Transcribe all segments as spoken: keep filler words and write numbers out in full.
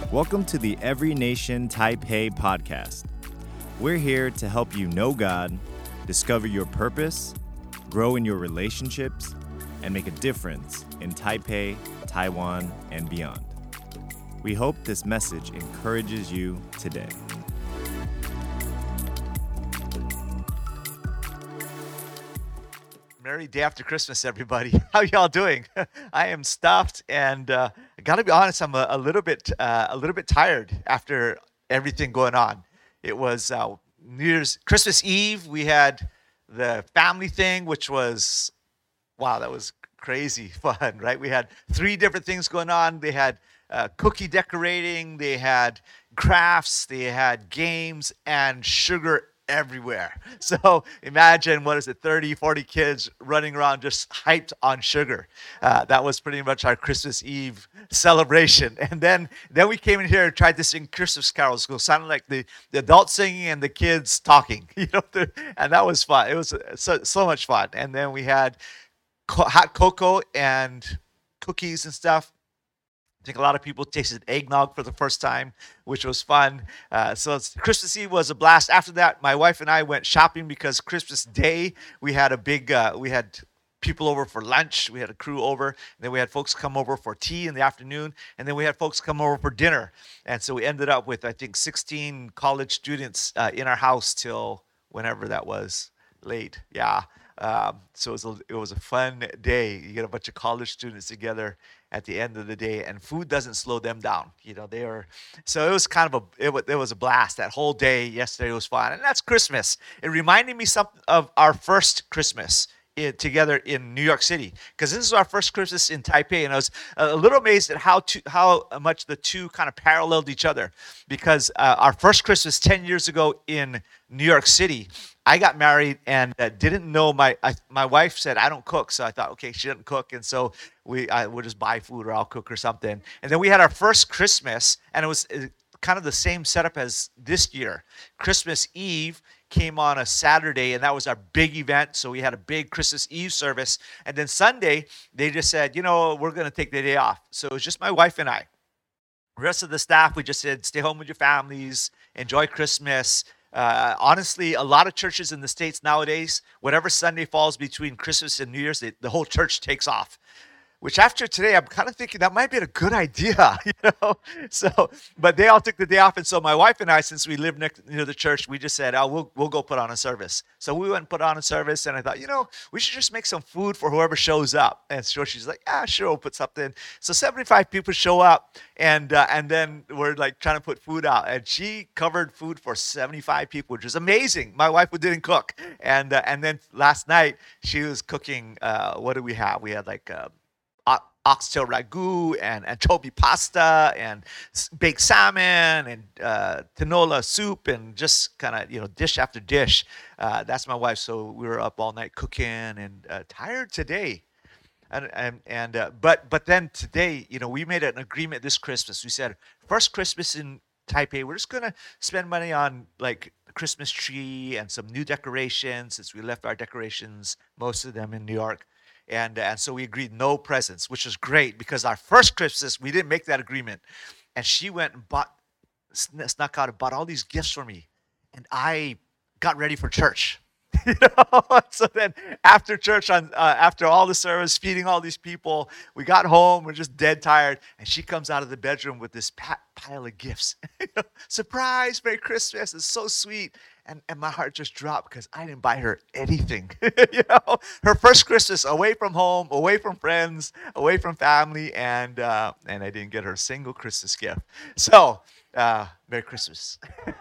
Welcome to the Every Nation Taipei podcast. We're here to help you know God, discover your purpose, grow in your relationships, and make a difference in Taipei, Taiwan, and beyond. We hope this message encourages you today. Merry day after Christmas, everybody. How y'all doing? I am stuffed, and uh, I gotta be honest, I'm a, a little bit, uh, a little bit tired after everything going on. It was uh, New Year's, Christmas Eve. We had the family thing, which was, wow, that was crazy fun, right? We had three different things going on. They had uh, cookie decorating, they had crafts, they had games, and sugar everywhere. So imagine, what is it, thirty, forty kids running around just hyped on sugar. Uh, that was pretty much our Christmas Eve celebration. And then then we came in here and tried to sing Christmas carols. So it sounded like the, the adults singing and the kids talking, you know, and that was fun. It was so, so much fun. And then we had co- hot cocoa and cookies and stuff. I think a lot of people tasted eggnog for the first time, which was fun. Uh, so it's, Christmas Eve was a blast. After that, my wife and I went shopping because Christmas Day we had a big, uh, we had people over for lunch. We had a crew over. And then we had folks come over for tea in the afternoon. And then we had folks come over for dinner. And so we ended up with, I think, sixteen college students uh, in our house till whenever that was, late. Yeah. Um, so it was, a, it was a fun day. You get a bunch of college students together at the end of the day, and food doesn't slow them down. You know, they are, so it was kind of a, it was, it was a blast. That whole day yesterday was fun. And that's Christmas. It reminded me something of our first Christmas in, together in New York City, because this is our first Christmas in Taipei, and I was a little amazed at how to, how much the two kind of paralleled each other, because uh, our first Christmas ten years ago in New York City, I got married and uh, didn't know my I, my wife said I don't cook, so I thought, okay, she doesn't cook, and so we I would just buy food or I'll cook or something. And then we had our first Christmas, and it was uh, kind of the same setup as this year. Christmas Eve came on a Saturday, and that was our big event. So we had a big Christmas Eve service, and then Sunday they just said, you know, we're going to take the day off. So it was just my wife and I. The rest of the staff, we just said, stay home with your families, enjoy Christmas. Uh, honestly, a lot of churches in the States nowadays, whatever Sunday falls between Christmas and New Year's, they, the whole church takes off. Which after today, I'm kind of thinking that might be a good idea, you know. So, but they all took the day off, and so my wife and I, since we live next near the church, we just said, "Oh, we'll we'll go put on a service." So we went and put on a service, and I thought, you know, we should just make some food for whoever shows up. And so she's like, "Ah, sure, we'll put something." So seventy-five people show up, and uh, and then we're like trying to put food out, and she covered food for seventy-five people, which is amazing. My wife didn't cook, and uh, and then last night she was cooking. Uh, what did we have? We had like. Uh, oxtail ragu and anchovy pasta and baked salmon and uh, tinola soup and just kind of, you know, dish after dish. Uh, that's my wife. So we were up all night cooking and uh, tired today. And and, and uh, but but then today, you know, we made an agreement this Christmas. We said, first Christmas in Taipei, we're just gonna spend money on like the Christmas tree and some new decorations, since we left our decorations, most of them in New York. And, and so we agreed no presents, which was great, because our first Christmas, we didn't make that agreement. And she went and bought, snuck out and bought all these gifts for me. And I got ready for church. You know? So then after church, on uh, after all the service, feeding all these people, we got home, we're just dead tired. And she comes out of the bedroom with this pa- pile of gifts. Surprise, Merry Christmas, it's so sweet. And, and my heart just dropped because I didn't buy her anything. You know, her first Christmas away from home, away from friends, away from family, and uh, and I didn't get her a single Christmas gift. So, uh, Merry Christmas.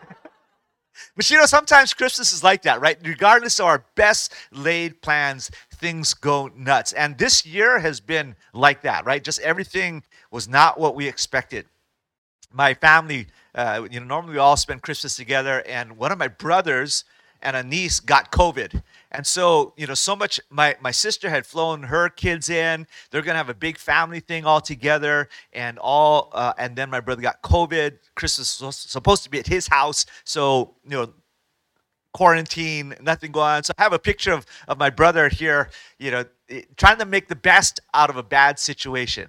But you know, sometimes Christmas is like that, right? Regardless of our best laid plans, things go nuts. And this year has been like that, right? Just everything was not what we expected. My family, uh, you know, normally we all spend Christmas together, and one of my brothers and a niece got COVID. And so, you know, so much, my, my sister had flown her kids in. They're going to have a big family thing all together, and all, uh, and then my brother got COVID. Christmas was supposed to be at his house. So, you know, quarantine, nothing going on. So I have a picture of, of my brother here, you know, trying to make the best out of a bad situation.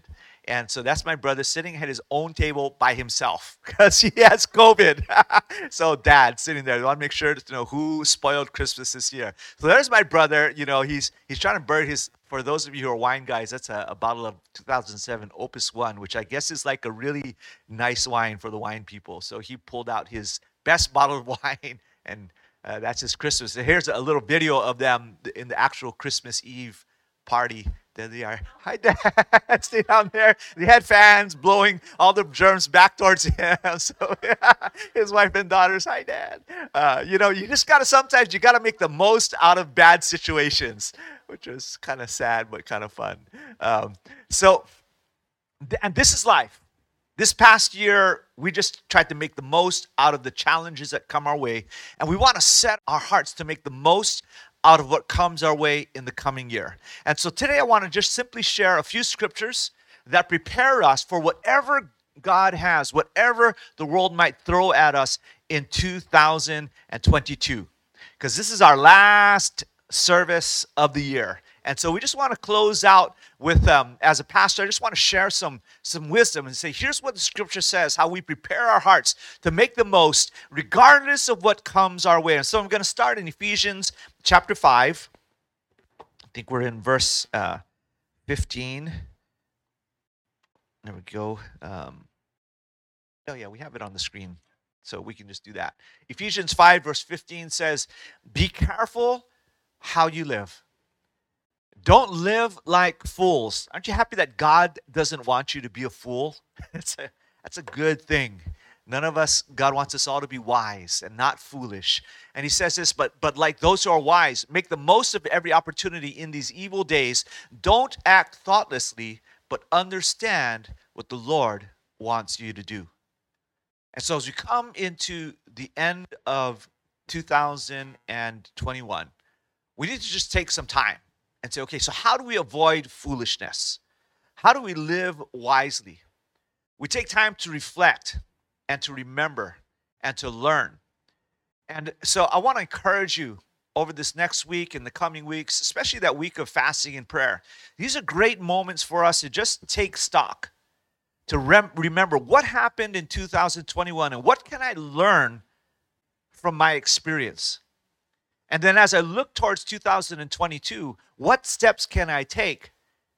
And so that's my brother sitting at his own table by himself because he has COVID. So dad sitting there. I want to make sure to know who spoiled Christmas this year. So there's my brother. You know, he's he's trying to burn his, for those of you who are wine guys, that's a, a bottle of two thousand seven Opus One, which I guess is like a really nice wine for the wine people. So he pulled out his best bottle of wine, and uh, that's his Christmas. So here's a little video of them in the actual Christmas Eve party. There they are. Hi, Dad. Stay down there. They had fans blowing all the germs back towards him. So yeah, his wife and daughters, hi, Dad. Uh, you know, you just got to, sometimes you got to make the most out of bad situations, which is kind of sad, but kind of fun. Um, so, and this is life. This past year, we just tried to make the most out of the challenges that come our way. And we want to set our hearts to make the most out of what comes our way in the coming year. And so today I want to just simply share a few scriptures that prepare us for whatever God has, whatever the world might throw at us in two thousand twenty-two. Because this is our last service of the year. And so we just want to close out with, um, as a pastor, I just want to share some, some wisdom and say, here's what the scripture says, how we prepare our hearts to make the most, regardless of what comes our way. And so I'm going to start in Ephesians chapter five. I think we're in verse uh, fifteen. There we go. Um, oh, yeah, we have it on the screen, so we can just do that. Ephesians five, verse fifteen says, be careful how you live. Don't live like fools. Aren't you happy that God doesn't want you to be a fool? That's a, that's a good thing. None of us, God wants us all to be wise and not foolish. And he says this, but, but like those who are wise, make the most of every opportunity in these evil days. Don't act thoughtlessly, but understand what the Lord wants you to do. And so as we come into the end of two thousand twenty-one, we need to just take some time and say, okay, so how do we avoid foolishness? How do we live wisely? We take time to reflect and to remember and to learn. And so I want to encourage you over this next week and the coming weeks, especially that week of fasting and prayer. These are great moments for us to just take stock, to rem- remember what happened in two thousand twenty-one and what can I learn from my experience. And then as I look towards two thousand twenty-two, what steps can I take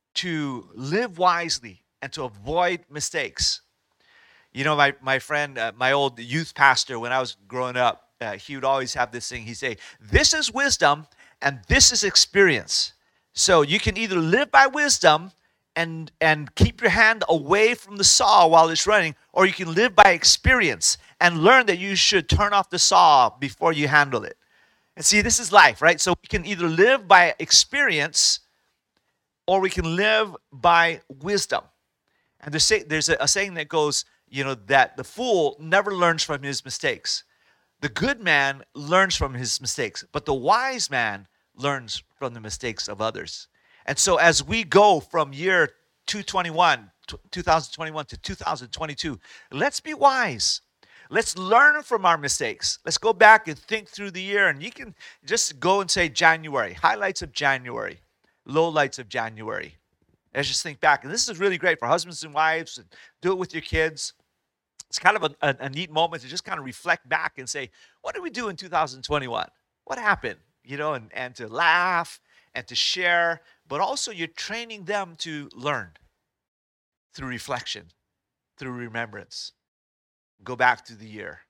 to live wisely and to avoid mistakes? You know, my, my friend, uh, my old youth pastor, when I was growing up, uh, he would always have this thing. He'd say, this is wisdom and this is experience. So you can either live by wisdom and, and keep your hand away from the saw while it's running, or you can live by experience and learn that you should turn off the saw before you handle it. And see, this is life, right? So we can either live by experience or we can live by wisdom. And there's, say, there's a, a saying that goes, you know, that the fool never learns from his mistakes. The good man learns from his mistakes, but the wise man learns from the mistakes of others. And so as we go from year two thousand twenty-one to two thousand twenty-two, let's be wise. Let's learn from our mistakes. Let's go back and think through the year. And you can just go and say January, highlights of January, lowlights of January. Let's just think back. And this is really great for husbands and wives. And do it with your kids. It's kind of a, a, a neat moment to just kind of reflect back and say, what did we do in two thousand twenty-one? What happened? You know, and, and to laugh and to share. But also you're training them to learn through reflection, through remembrance. Go back to the year.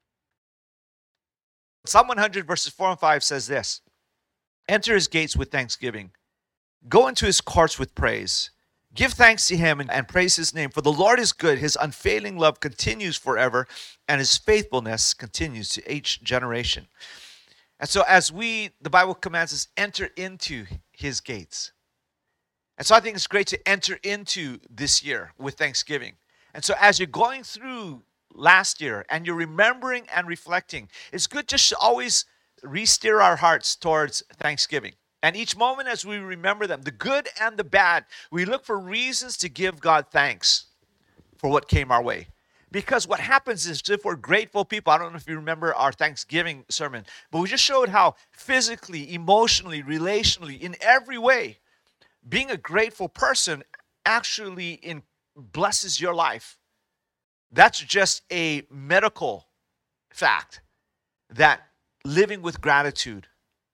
Psalm one hundred verses four and five says this, enter his gates with thanksgiving. Go into his courts with praise. Give thanks to him and, and praise his name. For the Lord is good. His unfailing love continues forever, and his faithfulness continues to each generation. And so as we, the Bible commands us, enter into his gates. And so I think it's great to enter into this year with thanksgiving. And so as you're going through last year and you're remembering and reflecting, it's good just to always re-steer our hearts towards thanksgiving. And each moment as we remember them, the good and the bad, we look for reasons to give God thanks for what came our way. Because what happens is if we're grateful people, I don't know if you remember our Thanksgiving sermon, but we just showed how physically, emotionally, relationally, in every way, being a grateful person actually in blesses your life, that's just a medical fact that living with gratitude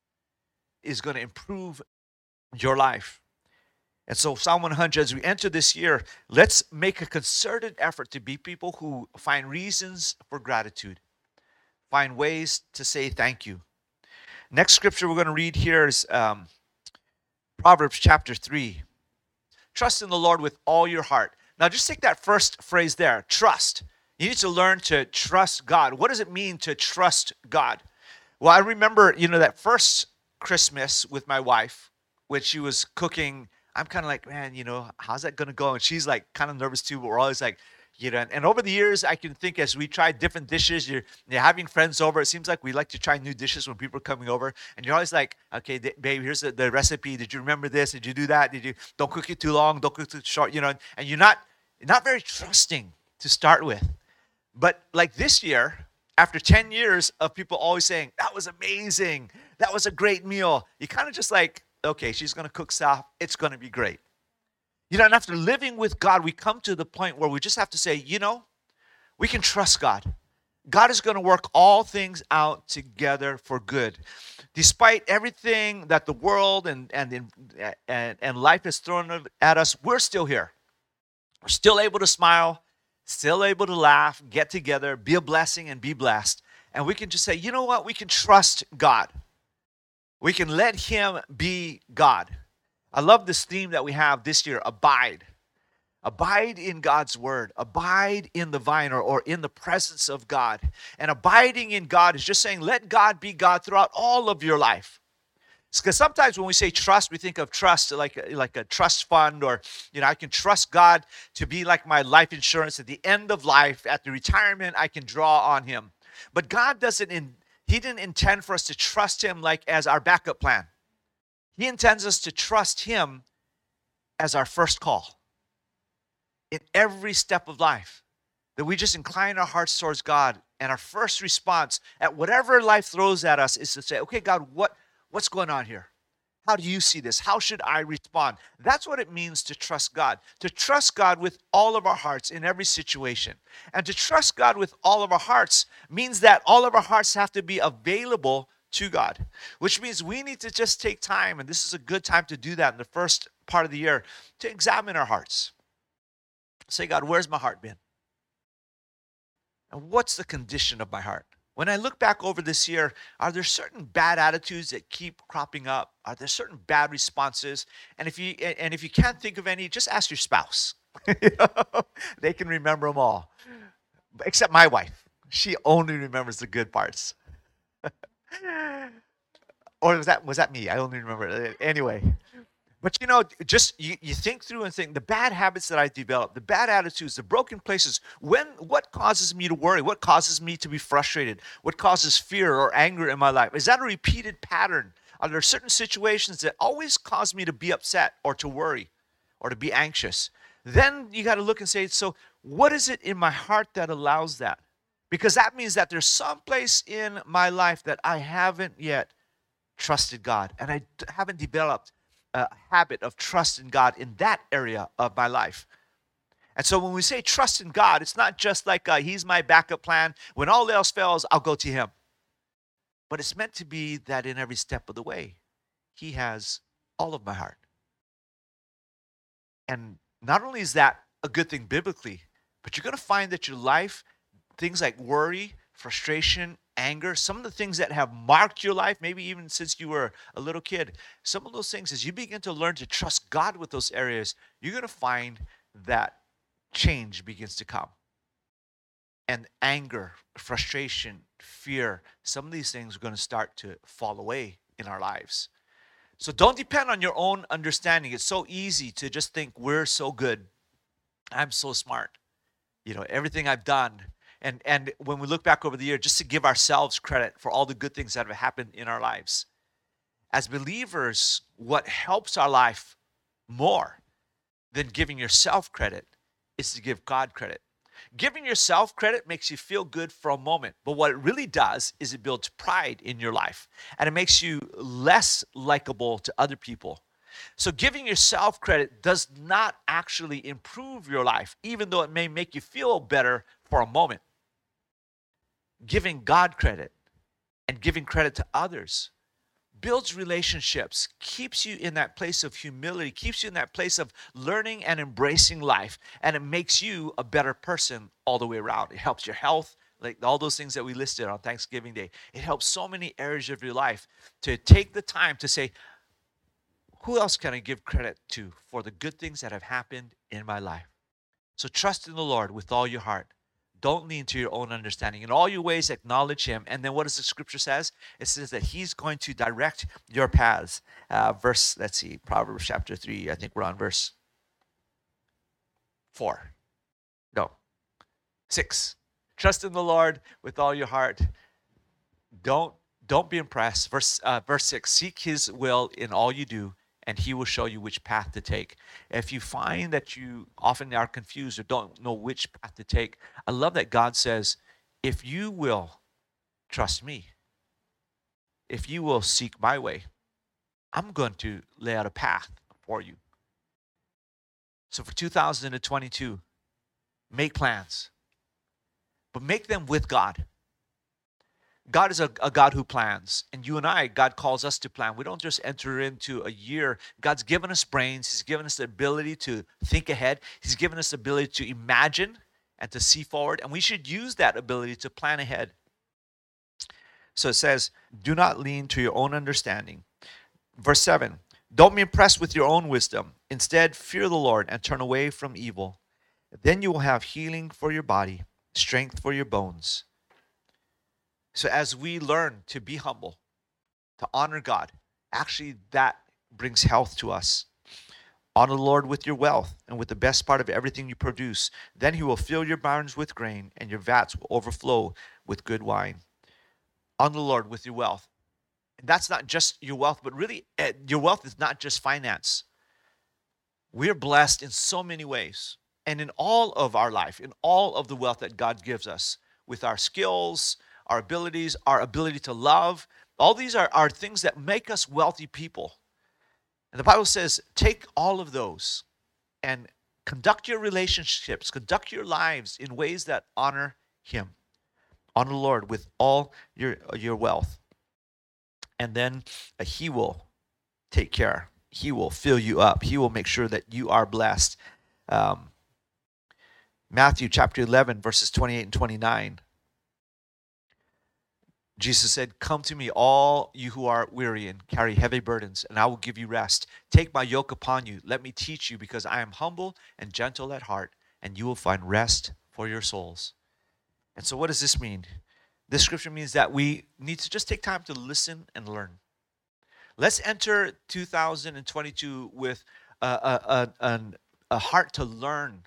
is going to improve your life. And so Psalm one hundred, as we enter this year, let's make a concerted effort to be people who find reasons for gratitude, find ways to say thank you. Next scripture we're going to read here is um, Proverbs chapter three. Trust in the Lord with all your heart. Now just take that first phrase there, trust. You need to learn to trust God. What does it mean to trust God? Well, I remember, you know, that first Christmas with my wife, when she was cooking, I'm kind of like, man, you know, how's that going to go? And she's like kind of nervous too, but we're always like, you know, and, and over the years, I can think as we try different dishes, you're, you're having friends over. It seems like we like to try new dishes when people are coming over. And you're always like, okay, th- babe, here's the, the recipe. Did you remember this? Did you do that? Did you, don't cook it too long. Don't cook it too short, you know, and you're not, you're not very trusting to start with. But like this year, after ten years of people always saying, that was amazing. That was a great meal. You kind of just like, okay, she's going to cook stuff. It's going to be great. You know, and after living with God, we come to the point where we just have to say, you know, we can trust God. God is going to work all things out together for good. Despite everything that the world and, and, and, and life has thrown at us, we're still here. We're still able to smile, still able to laugh, get together, be a blessing and be blessed. And we can just say, you know what? We can trust God. We can let him be God. I love this theme that we have this year, abide. Abide in God's word. Abide in the vine or, or in the presence of God. And abiding in God is just saying, let God be God throughout all of your life. Because sometimes when we say trust, we think of trust like a, like a trust fund, or, you know, I can trust God to be like my life insurance at the end of life, at the retirement, I can draw on him. But God doesn't, in, he didn't intend for us to trust him like as our backup plan. He intends us to trust him as our first call in every step of life. That we just incline our hearts towards God, and our first response at whatever life throws at us is to say, okay, God, what, what's going on here? How do you see this? How should I respond? That's what it means to trust God. To trust God with all of our hearts in every situation. And to trust God with all of our hearts means that all of our hearts have to be available to God, which means we need to just take time, and this is a good time to do that in the first part of the year, to examine our hearts. Say, God, where's my heart been? And what's the condition of my heart? When I look back over this year, are there certain bad attitudes that keep cropping up? Are there certain bad responses? And if you and if you can't think of any, just ask your spouse. You know? They can remember them all, except my wife. She only remembers the good parts. Or was that was that me? I only remember it. Anyway. But you know, just you, you think through and think, the bad habits that I developed, the bad attitudes, the broken places, when what causes me to worry? What causes me to be frustrated? What causes fear or anger in my life? Is that a repeated pattern? Are there certain situations that always cause me to be upset or to worry or to be anxious? Then you got to look and say, so what is it in my heart that allows that? Because that means that there's some place in my life that I haven't yet trusted God, and I haven't developed a habit of trust in God in that area of my life. And so when we say trust in God, it's not just like uh, he's my backup plan. When all else fails, I'll go to him. But it's meant to be that in every step of the way, he has all of my heart. And not only is that a good thing biblically, but you're going to find that your life, things like worry, frustration, anger, some of the things that have marked your life, maybe even since you were a little kid, some of those things, as you begin to learn to trust God with those areas, you're going to find that change begins to come. And anger, frustration, fear, some of these things are going to start to fall away in our lives. So don't depend on your own understanding. It's so easy to just think we're so good. I'm so smart. You know, everything I've done. And and when we look back over the year, just to give ourselves credit for all the good things that have happened in our lives. As believers, what helps our life more than giving yourself credit is to give God credit. Giving yourself credit makes you feel good for a moment, but what it really does is it builds pride in your life, and it makes you less likable to other people. So giving yourself credit does not actually improve your life, even though it may make you feel better for a moment. Giving God credit and giving credit to others builds relationships, keeps you in that place of humility, keeps you in that place of learning and embracing life, and it makes you a better person all the way around. It helps your health, like all those things that we listed on Thanksgiving Day. It helps so many areas of your life to take the time to say, who else can I give credit to for the good things that have happened in my life? So trust in the Lord with all your heart. Don't lean to your own understanding. In all your ways, acknowledge him. And then what does the scripture says? It says that he's going to direct your paths. Uh, verse, let's see, Proverbs chapter three. I think we're on verse four. No, six. Trust in the Lord with all your heart. Don't, don't be impressed. Verse, uh, verse six, seek his will in all you do, and he will show you which path to take. If you find that you often are confused or don't know which path to take, I love that God says, if you will trust me, if you will seek my way, I'm going to lay out a path for you. So for two thousand twenty-two, make plans, but make them with God. God is a, a God who plans. And you and I, God calls us to plan. We don't just enter into a year. God's given us brains. He's given us the ability to think ahead. He's given us the ability to imagine and to see forward. And we should use that ability to plan ahead. So it says, do not lean to your own understanding. Verse seven, don't be impressed with your own wisdom. Instead, fear the Lord and turn away from evil. Then you will have healing for your body, strength for your bones. So as we learn to be humble, to honor God, actually that brings health to us. Honor the Lord with your wealth and with the best part of everything you produce. Then he will fill your barns with grain and your vats will overflow with good wine. Honor the Lord with your wealth. And that's not just your wealth, but really uh, your wealth is not just finance. We're blessed in so many ways. And in all of our life, in all of the wealth that God gives us, with our skills, our abilities, our ability to love. All these are, are things that make us wealthy people. And the Bible says, take all of those and conduct your relationships, conduct your lives in ways that honor him. Honor the Lord with all your, your wealth. And then uh, he will take care. He will fill you up. He will make sure that you are blessed. Um, Matthew chapter eleven, verses twenty-eight and twenty-nine. Jesus said, come to me, all you who are weary and carry heavy burdens, and I will give you rest. Take my yoke upon you. Let me teach you, because I am humble and gentle at heart, and you will find rest for your souls. And so what does this mean? This scripture means that we need to just take time to listen and learn. Let's enter two thousand twenty-two with a, a, a, a heart to learn,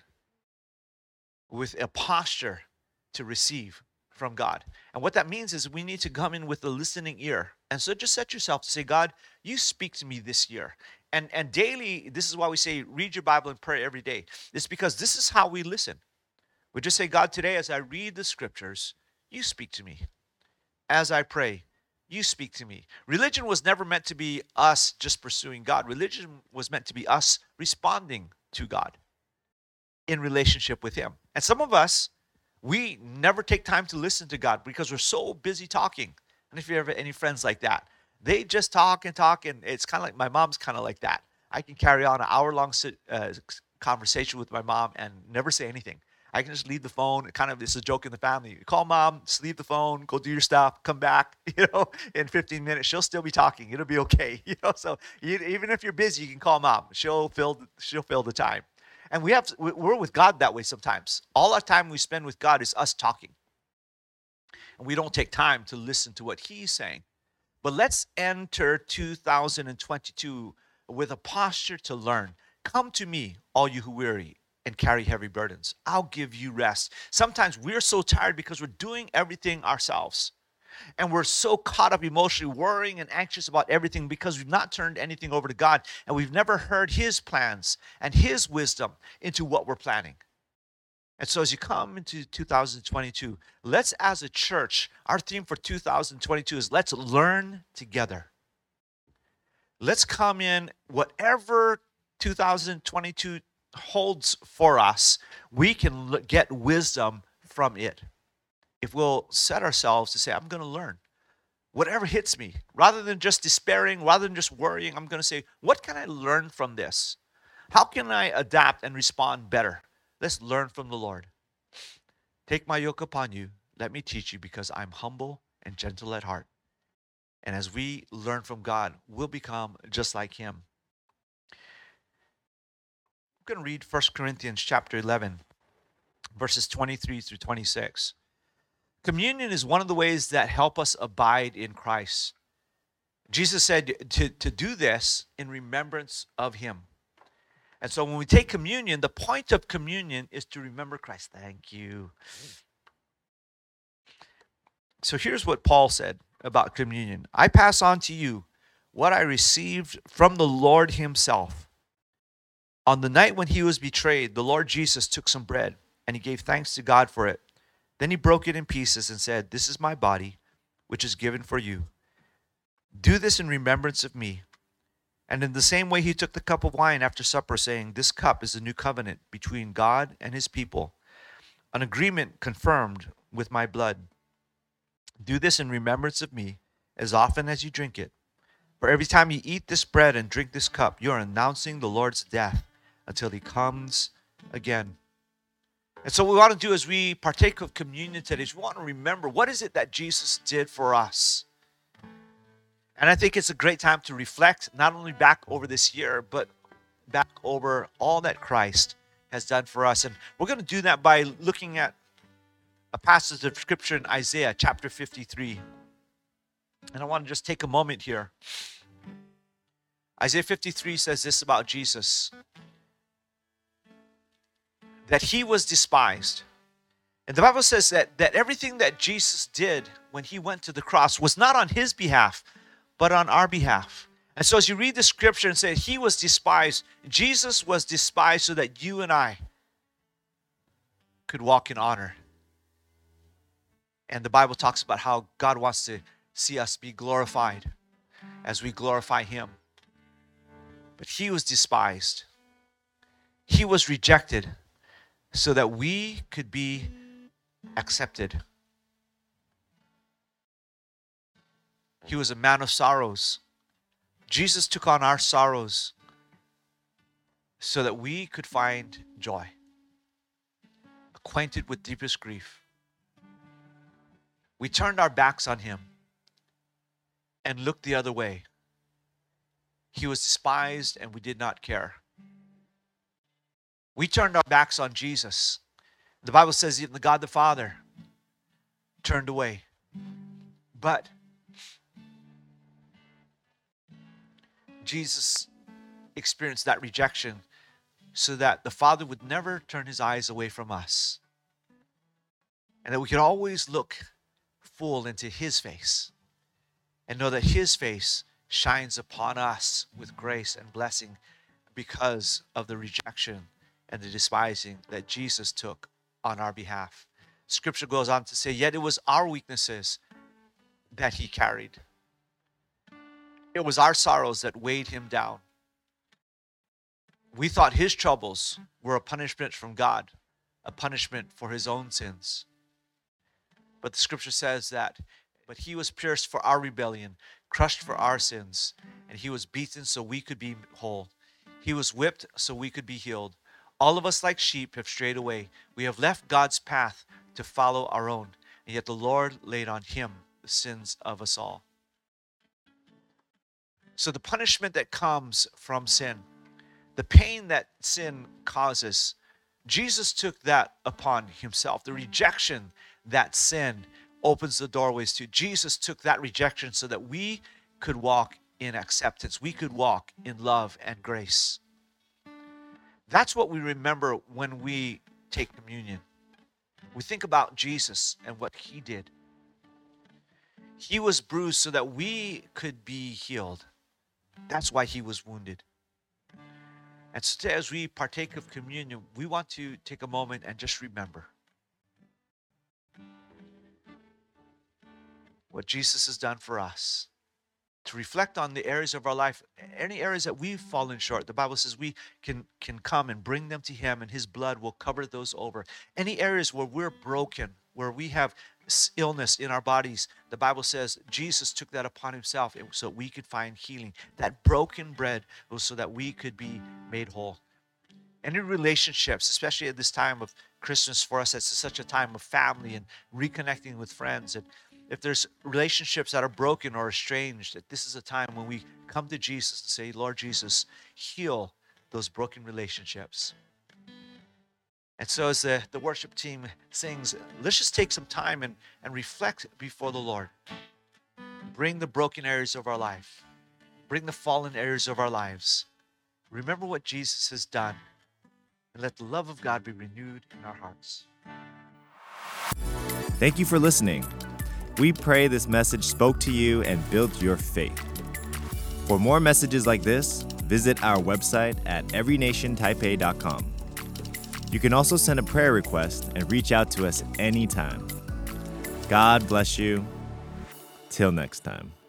with a posture to receive from God. And what that means is we need to come in with a listening ear. And so just set yourself to say, God, you speak to me this year. And and daily, this is why we say, read your Bible and pray every day. It's because this is how we listen. We just say, God, today as I read the scriptures, you speak to me. As I pray, you speak to me. Religion was never meant to be us just pursuing God. Religion was meant to be us responding to God in relationship with him. And some of us, we never take time to listen to God because we're so busy talking. And if you have any friends like that, they just talk and talk, and it's kind of like my mom's kind of like that. I can carry on an hour-long uh, conversation with my mom and never say anything. I can just leave the phone. It kind of, it's a joke in the family. You call mom, just leave the phone, go do your stuff, come back. You know, in fifteen minutes, she'll still be talking. It'll be okay. You know, so you, even if you're busy, you can call mom. She'll fill, she'll fill the time. And we have, we're with God that way sometimes. All our time we spend with God is us talking. And we don't take time to listen to what he's saying. But let's enter two thousand twenty-two with a posture to learn. Come to me, all you who weary and carry heavy burdens. I'll give you rest. Sometimes we're so tired because we're doing everything ourselves. And we're so caught up emotionally, worrying and anxious about everything because we've not turned anything over to God, and we've never heard his plans and his wisdom into what we're planning. And so as you come into two thousand twenty-two, let's, as a church, our theme for two thousand twenty-two is let's learn together. Let's come in, whatever two thousand twenty-two holds for us, we can l- get wisdom from it. If we'll set ourselves to say, I'm going to learn. Whatever hits me, rather than just despairing, rather than just worrying, I'm going to say, what can I learn from this? How can I adapt and respond better? Let's learn from the Lord. Take my yoke upon you. Let me teach you, because I'm humble and gentle at heart. And as we learn from God, we'll become just like him. I'm going to read First Corinthians chapter eleven, verses twenty-three through twenty-six. Communion is one of the ways that help us abide in Christ. Jesus said to, to do this in remembrance of him. And so when we take communion, the point of communion is to remember Christ. Thank you. So here's what Paul said about communion. I pass on to you what I received from the Lord himself. On the night when he was betrayed, the Lord Jesus took some bread, and he gave thanks to God for it. Then he broke it in pieces and said, this is my body, which is given for you. Do this in remembrance of me. And in the same way, he took the cup of wine after supper, saying, this cup is the new covenant between God and his people, an agreement confirmed with my blood. Do this in remembrance of me as often as you drink it. For every time you eat this bread and drink this cup, you are announcing the Lord's death until he comes again. And so what we want to do as we partake of communion today is we want to remember, what is it that Jesus did for us? And I think it's a great time to reflect, not only back over this year, but back over all that Christ has done for us. And we're going to do that by looking at a passage of scripture in Isaiah chapter fifty-three. And I want to just take a moment here. Isaiah fifty-three says this about Jesus, that he was despised. And the Bible says that, that everything that Jesus did when he went to the cross was not on his behalf, but on our behalf. And so as you read the scripture and say he was despised, Jesus was despised so that you and I could walk in honor. And the Bible talks about how God wants to see us be glorified as we glorify him. But he was despised. He was rejected so that we could be accepted. He was a man of sorrows. Jesus took on our sorrows so that we could find joy, acquainted with deepest grief. We turned our backs on him and looked the other way. He was despised and we did not care. We turned our backs on Jesus. The Bible says even the God the Father turned away. But Jesus experienced that rejection so that the Father would never turn his eyes away from us. And that we could always look full into his face and know that his face shines upon us with grace and blessing because of the rejection and the despising that Jesus took on our behalf. Scripture goes on to say, yet it was our weaknesses that he carried. It was our sorrows that weighed him down. We thought his troubles were a punishment from God, a punishment for his own sins. But the scripture says that, but he was pierced for our rebellion, crushed for our sins, and he was beaten so we could be whole. He was whipped so we could be healed. All of us like sheep have strayed away. We have left God's path to follow our own, and yet the Lord laid on him the sins of us all. So the punishment that comes from sin, the pain that sin causes, Jesus took that upon himself. The rejection that sin opens the doorways to. Jesus took that rejection so that we could walk in acceptance. We could walk in love and grace. That's what we remember when we take communion. We think about Jesus and what he did. He was bruised so that we could be healed. That's why he was wounded. And so today, as we partake of communion, we want to take a moment and just remember what Jesus has done for us. to reflect on the areas of our life, any areas that we've fallen short. The Bible says we can can come and bring them to him, and his blood will cover those over. Any areas where we're broken, where we have illness in our bodies, the Bible says Jesus took that upon himself so we could find healing. That broken bread was so that we could be made whole. And in relationships, especially at this time of Christmas for us, it's such a time of family and reconnecting with friends. And if there's relationships that are broken or estranged, that this is a time when we come to Jesus and say, Lord Jesus, heal those broken relationships. And so as the, the worship team sings, let's just take some time and, and reflect before the Lord. Bring the broken areas of our life. Bring the fallen areas of our lives. Remember what Jesus has done. And let the love of God be renewed in our hearts. Thank you for listening. We pray this message spoke to you and built your faith. For more messages like this, visit our website at every nation taipei dot com. You can also send a prayer request and reach out to us anytime. God bless you. Till next time.